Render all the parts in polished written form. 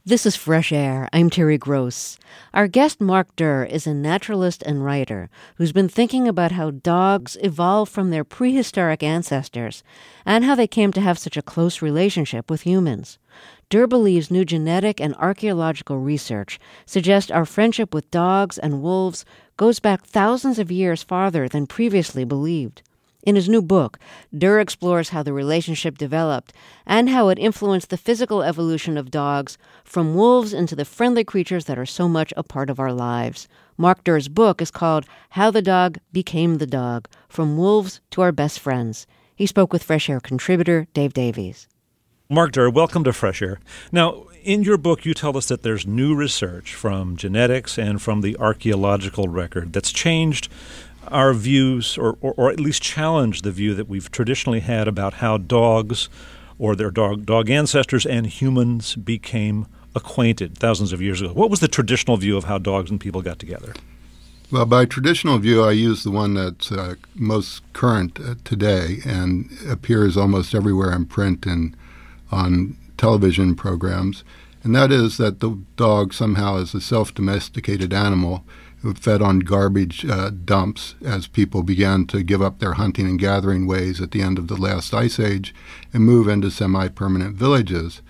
This is Fresh Air. I'm Terry Gross. Our guest, Mark Durr, is a naturalist and writer who's been thinking about how dogs evolved from their prehistoric ancestors and how they came to have such a close relationship with humans. Durr believes new genetic and archaeological research suggests our friendship with dogs and wolves goes back thousands of years farther than previously believed. In his new book, Durr explores how the relationship developed and how it influenced the physical evolution of dogs from wolves into the friendly creatures that are so much a part of our lives. Mark Durr's book is called How the Dog Became the Dog, From Wolves to Our Best Friends. He spoke with Fresh Air contributor Dave Davies. Mark Durr, welcome to Fresh Air. Now, in your book, you tell us that there's new research from genetics and from the archaeological record that's changed our views, or at least challenge the view that we've traditionally had about how dogs or their dog ancestors and humans became acquainted thousands of years ago. What was the traditional view of how dogs and people got together? Well, by traditional view, I use the one that's most current today and appears almost everywhere in print and on television programs, and that is that the dog somehow is a self-domesticated animal who fed on garbage dumps as people began to give up their hunting and gathering ways at the end of the last ice age and move into semi-permanent villages.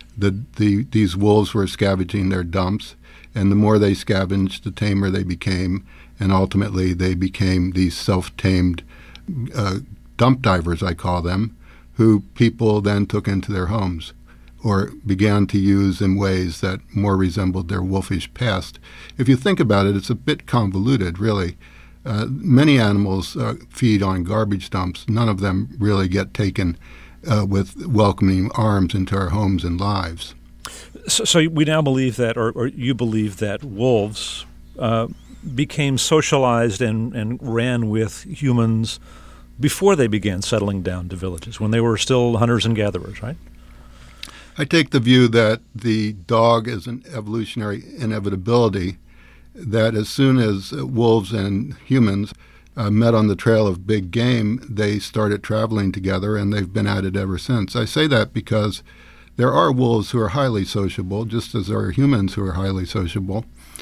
These wolves were scavenging their dumps, and the more they scavenged, the tamer they became, and ultimately they became these self-tamed dump divers, I call them, who people then took into their homes or began to use in ways that more resembled their wolfish past. If you think about it, it's a bit convoluted, really. Many animals feed on garbage dumps. None of them really get taken with welcoming arms into our homes and lives. So we now believe that, or you believe that wolves became socialized and ran with humans before they began settling down to villages, when they were still hunters and gatherers, right? I take the view that the dog is an evolutionary inevitability, that as soon as wolves and humans met on the trail of big game, they started traveling together, and they've been at it ever since. I say that because there are wolves who are highly sociable, just as there are humans who are highly sociable.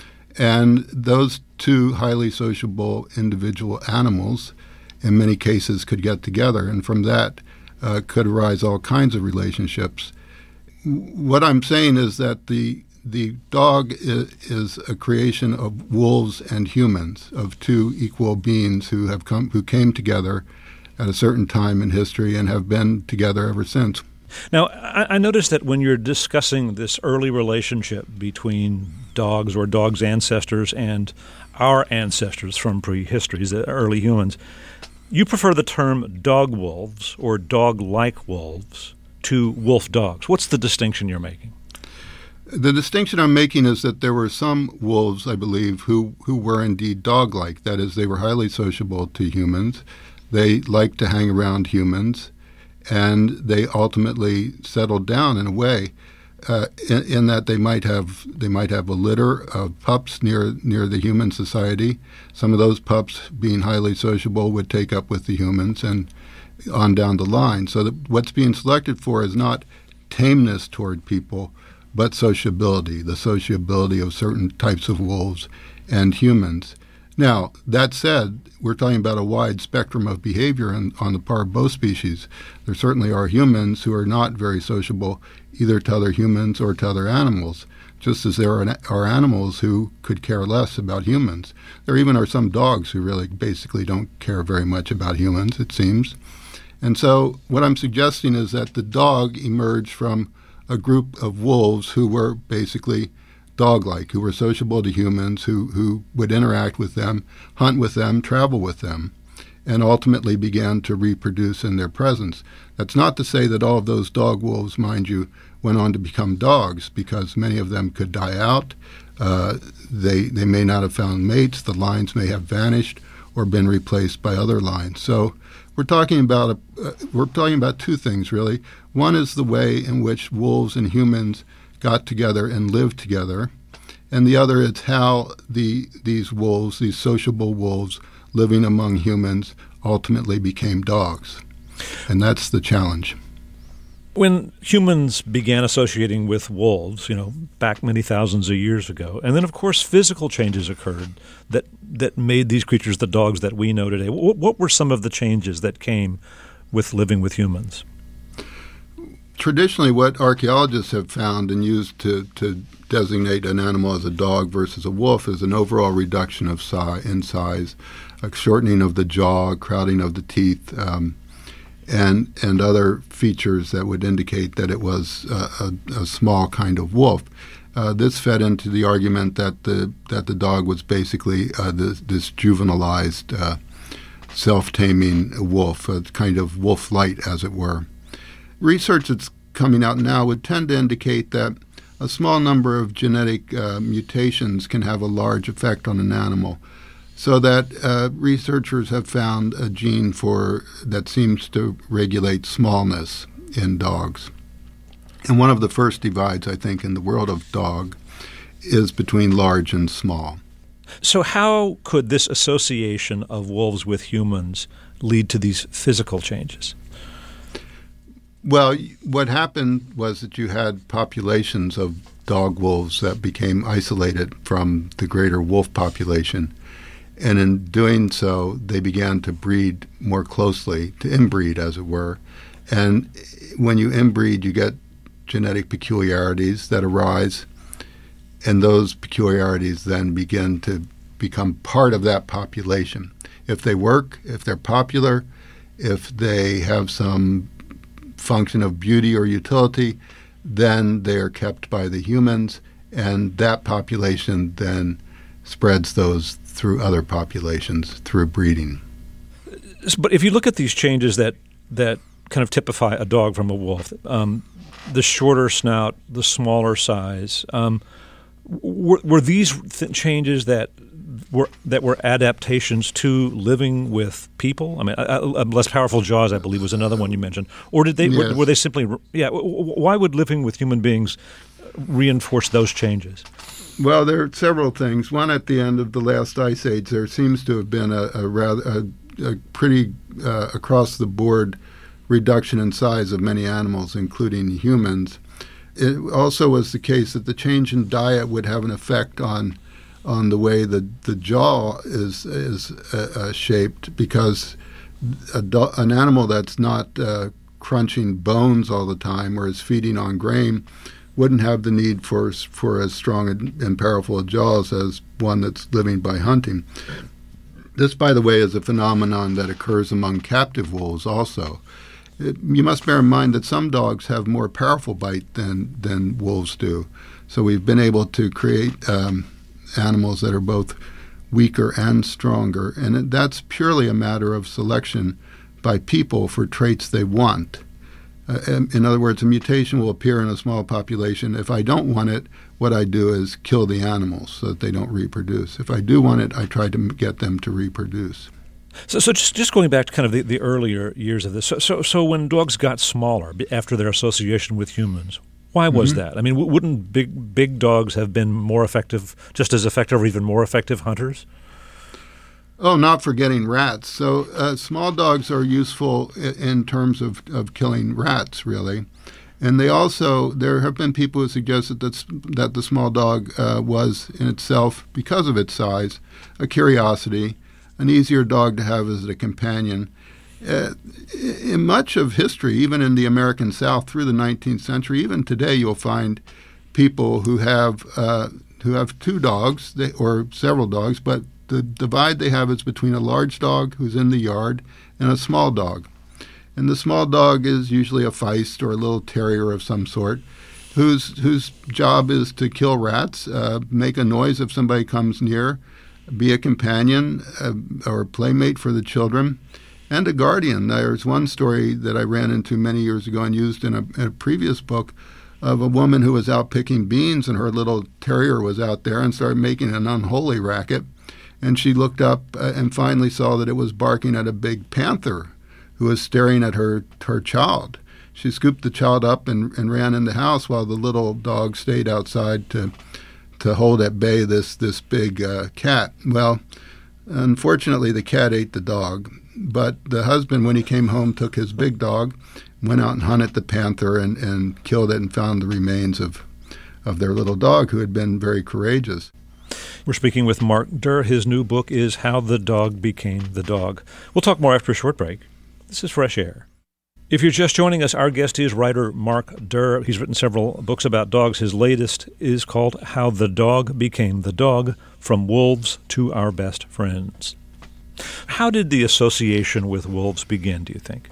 And those two highly sociable individual animals, in many cases, could get together, and from that could arise all kinds of relationships. What I'm saying is that the dog is a creation of wolves and humans, of two equal beings who came together at a certain time in history and have been together ever since. Now, I noticed that when you're discussing this early relationship between dogs or dogs' ancestors and our ancestors from prehistory, the early humans, you prefer the term dog wolves or dog-like wolves to wolf dogs. What's the distinction you're making? The distinction I'm making is that there were some wolves, I believe, who were indeed dog-like. That is, they were highly sociable to humans. They liked to hang around humans, and they ultimately settled down in a way in that they might have a litter of pups near the human society. Some of those pups, being highly sociable, would take up with the humans and on down the line. So that what's being selected for is not tameness toward people, but sociability, the sociability of certain types of wolves and humans. Now, that said, we're talking about a wide spectrum of behavior on the part of both species. There certainly are humans who are not very sociable either to other humans or to other animals, just as there are animals who could care less about humans. There even are some dogs who really basically don't care very much about humans, it seems. And so what I'm suggesting is that the dog emerged from a group of wolves who were basically dog-like, who were sociable to humans, who would interact with them, hunt with them, travel with them, and ultimately began to reproduce in their presence. That's not to say that all of those dog wolves, mind you, went on to become dogs, because many of them could die out. They may not have found mates. The lines may have vanished or been replaced by other lines. So we're talking about two things, really. One is the way in which wolves and humans got together and lived together, and the other is how these wolves, these sociable wolves living among humans, ultimately became dogs. And that's the challenge. When humans began associating with wolves, back many thousands of years ago, and then, of course, physical changes occurred that made these creatures the dogs that we know today. What were some of the changes that came with living with humans? Traditionally, what archaeologists have found and used to designate an animal as a dog versus a wolf is an overall reduction of in size, a shortening of the jaw, crowding of the teeth, and other features that would indicate that it was a small kind of wolf. This fed into the argument that the dog was basically this juvenilized, self-taming wolf, a kind of wolf-light, as it were. Research that's coming out now would tend to indicate that a small number of genetic mutations can have a large effect on an animal, so that researchers have found a gene that seems to regulate smallness in dogs. And one of the first divides, I think, in the world of dog is between large and small. So how could this association of wolves with humans lead to these physical changes? Well, what happened was that you had populations of dog wolves that became isolated from the greater wolf population. And in doing so, they began to breed more closely, to inbreed, as it were. And when you inbreed, you get genetic peculiarities that arise, and those peculiarities then begin to become part of that population. If they work, if they're popular, if they have some function of beauty or utility, then they are kept by the humans, and that population then spreads those through other populations through breeding. But if you look at these changes that kind of typify a dog from a wolf, the shorter snout, the smaller size, were these changes that were adaptations to living with people? I mean, less powerful jaws, I believe, was another one you mentioned. Or did they? Yes. Were they simply? Yeah. Why would living with human beings reinforce those changes? Well, there are several things. One, at the end of the last ice age, there seems to have been a pretty across-the-board reduction in size of many animals, including humans. It also was the case that the change in diet would have an effect on the way the jaw is shaped, because an animal that's not crunching bones all the time or is feeding on grain wouldn't have the need for as strong and powerful jaws as one that's living by hunting. This, by the way, is a phenomenon that occurs among captive wolves also. You must bear in mind that some dogs have more powerful bite than wolves do. So we've been able to create animals that are both weaker and stronger, and that's purely a matter of selection by people for traits they want. In other words, a mutation will appear in a small population. If I don't want it, what I do is kill the animals so that they don't reproduce. If I do want it, I try to get them to reproduce. So just going back to kind of the earlier years of this, so when dogs got smaller after their association with humans, why was that? I mean, wouldn't big dogs have been more effective, just as effective or even more effective hunters? Oh, not forgetting rats. So small dogs are useful in terms of killing rats, really. And there have been people who suggested that the small dog was in itself, because of its size, a curiosity, an easier dog to have as a companion. In much of history, even in the American South through the 19th century, even today you'll find people who have two dogs or several dogs, but the divide they have is between a large dog who's in the yard and a small dog. And the small dog is usually a Feist or a little terrier of some sort, whose job is to kill rats, make a noise if somebody comes near, be a companion or a playmate for the children, and a guardian. There's one story that I ran into many years ago and used in a previous book of a woman who was out picking beans, and her little terrier was out there and started making an unholy racket. And she looked up and finally saw that it was barking at a big panther who was staring at her child. She scooped the child up and ran in the house while the little dog stayed outside to hold at bay this big cat. Well, unfortunately, the cat ate the dog. But the husband, when he came home, took his big dog, went out and hunted the panther and killed it and found the remains of their little dog who had been very courageous. We're speaking with Mark Durr. His new book is How the Dog Became the Dog. We'll talk more after a short break. This is Fresh Air. If you're just joining us, our guest is writer Mark Durr. He's written several books about dogs. His latest is called How the Dog Became the Dog, From Wolves to Our Best Friends. How did the association with wolves begin, do you think?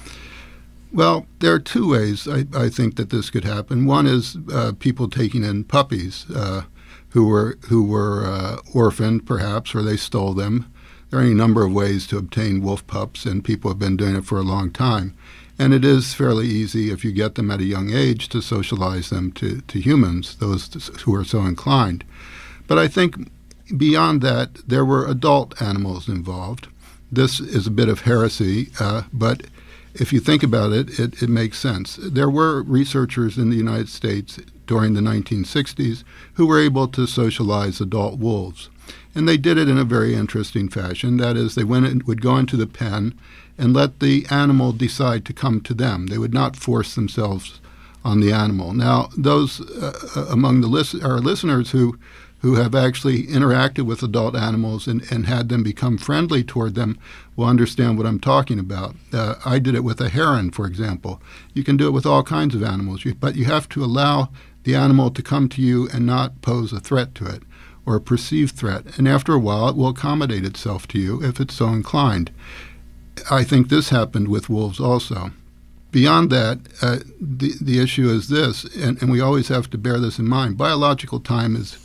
Well, there are two ways I think that this could happen. One is people taking in puppies who were orphaned, perhaps, or they stole them. There are any number of ways to obtain wolf pups, and people have been doing it for a long time. And it is fairly easy, if you get them at a young age, to socialize them to humans, those who are so inclined. But I think beyond that, there were adult animals involved. This is a bit of heresy, but if you think about it, it makes sense. There were researchers in the United States during the 1960s who were able to socialize adult wolves. And they did it in a very interesting fashion. That is, they would go into the pen and let the animal decide to come to them. They would not force themselves on the animal. Now, those among our listeners who have actually interacted with adult animals and had them become friendly toward them will understand what I'm talking about. I did it with a heron, for example. You can do it with all kinds of animals, but you have to allow the animal to come to you and not pose a threat to it or a perceived threat. And after a while, it will accommodate itself to you if it's so inclined. I think this happened with wolves also. Beyond that, the issue is this, and we always have to bear this in mind. Biological time is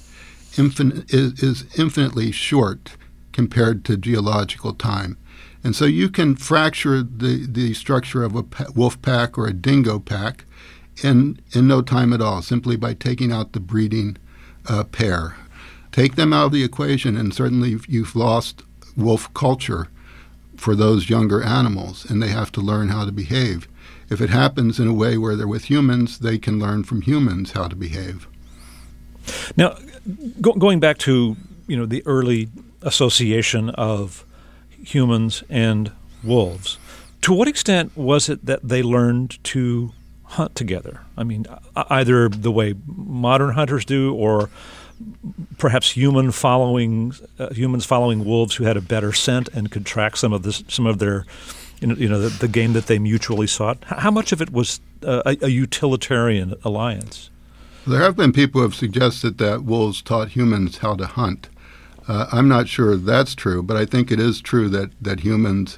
infinitely short compared to geological time. And so you can fracture the structure of a wolf pack or a dingo pack in no time at all, simply by taking out the breeding pair. Take them out of the equation, and certainly you've lost wolf culture for those younger animals, and they have to learn how to behave. If it happens in a way where they're with humans, they can learn from humans how to behave. Now, going back to the early association of humans and wolves, to what extent was it that they learned to hunt together? I mean, either the way modern hunters do, or perhaps humans following wolves who had a better scent and could track some of their, the game that they mutually sought. How much of it was a utilitarian alliance? There have been people who have suggested that wolves taught humans how to hunt. I'm not sure that's true, but I think it is true that humans,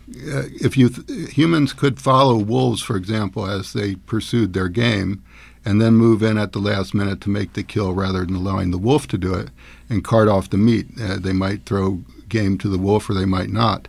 humans could follow wolves, for example, as they pursued their game, and then move in at the last minute to make the kill rather than allowing the wolf to do it and cart off the meat. They might throw game to the wolf or they might not.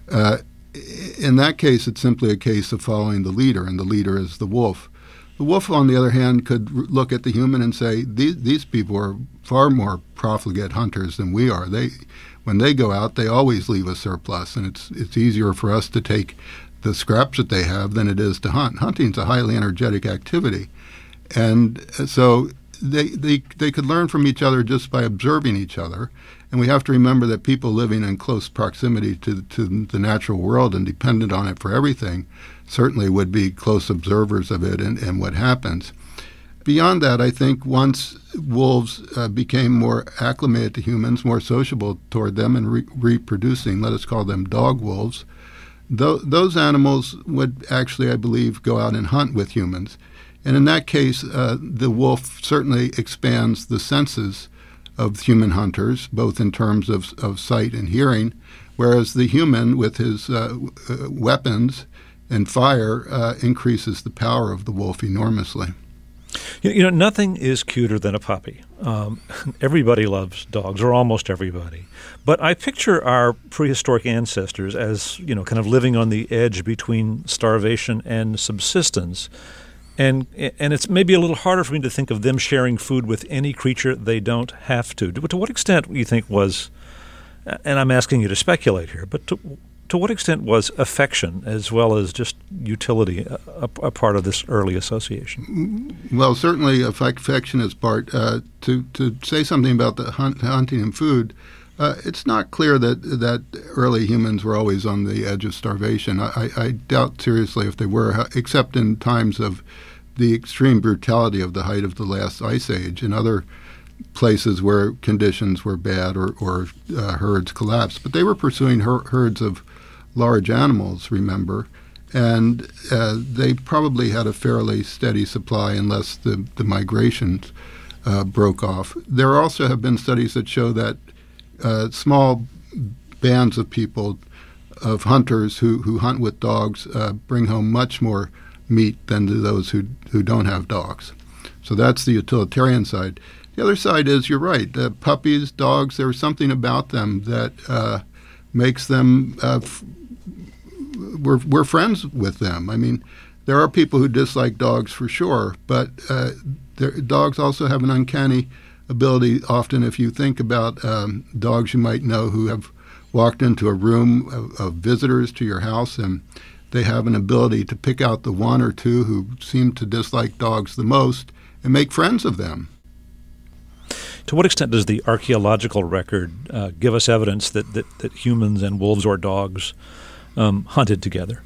In that case, it's simply a case of following the leader, and the leader is the wolf. The wolf, on the other hand, could look at the human and say, these people are far more profligate hunters than we are. When they go out, they always leave a surplus, and it's easier for us to take the scraps that they have than it is to hunt. Hunting is a highly energetic activity. And so they could learn from each other just by observing each other. And we have to remember that people living in close proximity to the natural world and dependent on it for everything certainly would be close observers of it and what happens. Beyond that, I think once wolves became more acclimated to humans, more sociable toward them and reproducing, let us call them dog wolves, those animals would actually, I believe, go out and hunt with humans. And in that case, the wolf certainly expands the senses of human hunters, both in terms of sight and hearing, whereas the human, with his weapons and fire, increases the power of the wolf enormously. Nothing is cuter than a puppy. Everybody loves dogs, or almost everybody. But I picture our prehistoric ancestors as, kind of living on the edge between starvation and subsistence. And it's maybe a little harder for me to think of them sharing food with any creature they don't have to. To what extent do you think was, and I'm asking you to speculate here, but to what extent was affection as well as just utility a part of this early association? Well, certainly affection is part. To say something about the hunting and food, It's not clear that early humans were always on the edge of starvation. I doubt seriously if they were, except in times of the extreme brutality of the height of the last ice age and other places where conditions were bad or herds collapsed. But they were pursuing herds of large animals, remember, and they probably had a fairly steady supply unless the migrations broke off. There also have been studies that show that small bands of people, of hunters who hunt with dogs, bring home much more meat than to those who don't have dogs. So that's the utilitarian side. The other side is, you're right, puppies, dogs, there's something about them that makes them, we're friends with them. I mean, there are people who dislike dogs for sure, but dogs also have an uncanny ability. Often, if you think about dogs you might know who have walked into a room of visitors to your house, and they have an ability to pick out the one or two who seem to dislike dogs the most and make friends of them. To what extent does the archaeological record give us evidence that humans and wolves or dogs hunted together?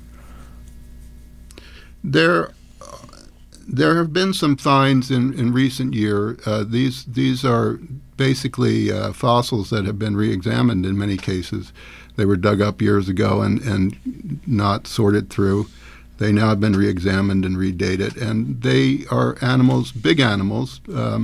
There have been some finds in recent years. These are basically fossils that have been re-examined in many cases. They were dug up years ago and not sorted through. They now have been re-examined and redated, and they are animals, big animals,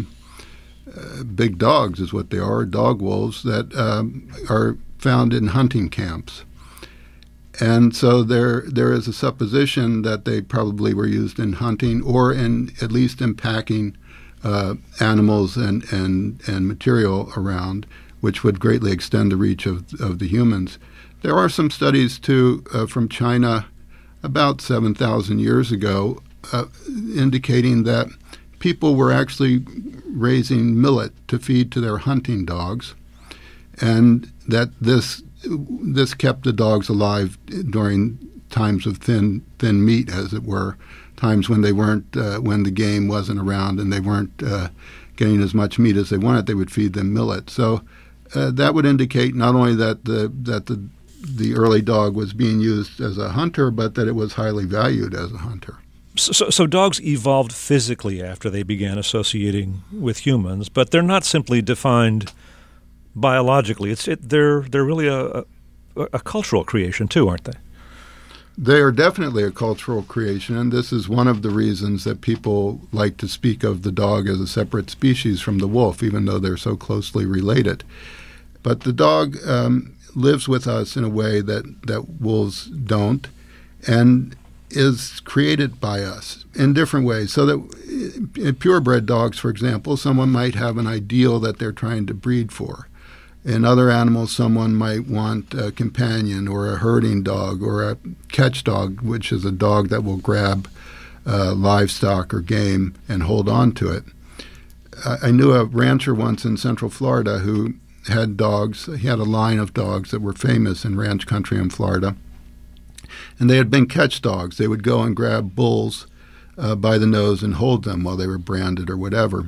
big dogs is what they are, dog wolves, that are found in hunting camps. And so there is a supposition that they probably were used in hunting or at least in packing animals and material around, which would greatly extend the reach of the humans. There are some studies, too, from China about 7,000 years ago indicating that people were actually raising millet to feed to their hunting dogs, and that this kept the dogs alive during times of thin meat, as it were, times when they weren't when the game wasn't around and they weren't getting as much meat as they wanted. They would feed them millet. So that would indicate not only that the early dog was being used as a hunter, but that it was highly valued as a hunter. So dogs evolved physically after they began associating with humans, but they're not simply defined biologically. They're really a cultural creation too, aren't they? They are definitely a cultural creation, and this is one of the reasons that people like to speak of the dog as a separate species from the wolf, even though they're so closely related. But the dog lives with us in a way that wolves don't, and is created by us in different ways. So that in purebred dogs, for example, someone might have an ideal that they're trying to breed for. In other animals, someone might want a companion or a herding dog or a catch dog, which is a dog that will grab livestock or game and hold on to it. I knew a rancher once in Central Florida who had dogs. He had a line of dogs that were famous in ranch country in Florida. And they had been catch dogs. They would go and grab bulls by the nose and hold them while they were branded or whatever.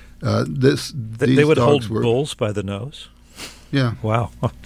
They would hold bulls by the nose? Yeah. Wow.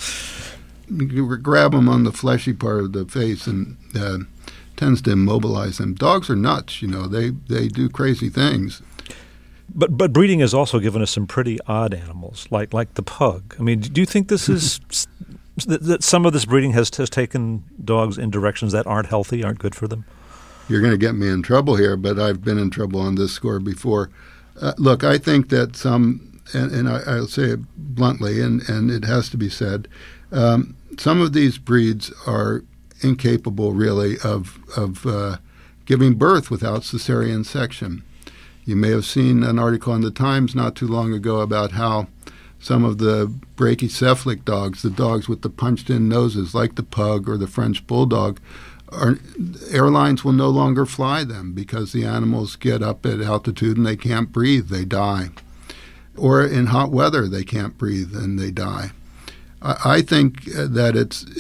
You grab them on the fleshy part of the face and tends to immobilize them. Dogs are nuts, They do crazy things. But breeding has also given us some pretty odd animals, like the pug. I mean, do you think this is that some of this breeding has taken dogs in directions that aren't healthy, aren't good for them? You're going to get me in trouble here, but I've been in trouble on this score before. Look, I think that and I'll say it bluntly, and it has to be said, some of these breeds are incapable, really, of giving birth without cesarean section. You may have seen an article in the Times not too long ago about how some of the brachycephalic dogs, the dogs with the punched-in noses, like the pug or the French bulldog, airlines will no longer fly them because the animals get up at altitude and they can't breathe, they die. Or in hot weather, they can't breathe and they die. I think that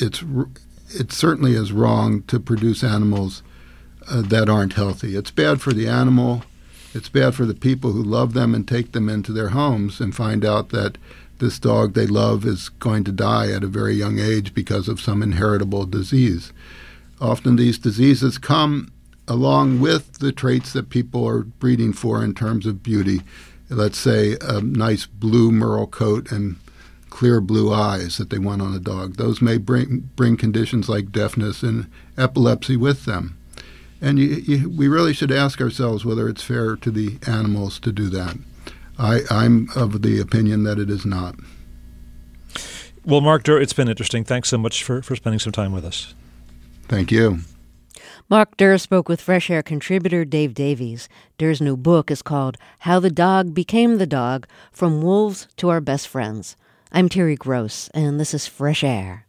it certainly is wrong to produce animals that aren't healthy. It's bad for the animal. It's bad for the people who love them and take them into their homes and find out that this dog they love is going to die at a very young age because of some inheritable disease. Often these diseases come along with the traits that people are breeding for in terms of beauty. Let's say a nice blue merle coat and clear blue eyes that they want on a dog. Those may bring conditions like deafness and epilepsy with them. And we really should ask ourselves whether it's fair to the animals to do that. I'm of the opinion that it is not. Well, Mark Durr, it's been interesting. Thanks so much for spending some time with us. Thank you. Mark Durr spoke with Fresh Air contributor Dave Davies. Durr's new book is called How the Dog Became the Dog, From Wolves to Our Best Friends. I'm Terry Gross, and this is Fresh Air.